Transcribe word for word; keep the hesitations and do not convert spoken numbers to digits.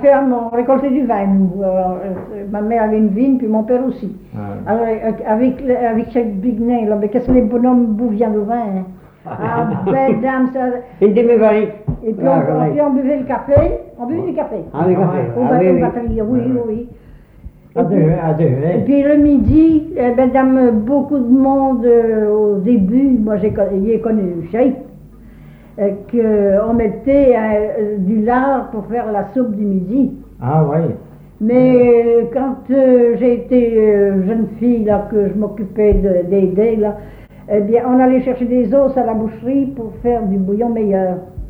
ferme, on récoltait du vin, nous. Alors, euh, ma mère avait une vigne, puis mon père aussi. Ah. Alors, euh, avec, avec cette bignet, là, mais qu'est-ce que les bonhommes bouviens de vin, hein? Ah, belle dame, ça. Une demi-barrique. Et puis, on, on, puis on buvait le café, on buvait du café. Ah, le café. Au Ah, oui, oui. batterie, oui, oui, oui. À deux, à deux, hein. Et puis le midi, eh ben, dame, beaucoup de monde euh, au début, moi j'ai j'ai connu Cheikh, euh, qu'on mettait euh, du lard pour faire la soupe du midi. Ah oui. Mais euh, quand euh, j'ai été euh, jeune fille, là, que je m'occupais d'aider, là, eh bien, on allait chercher des os à la boucherie pour faire du bouillon meilleur.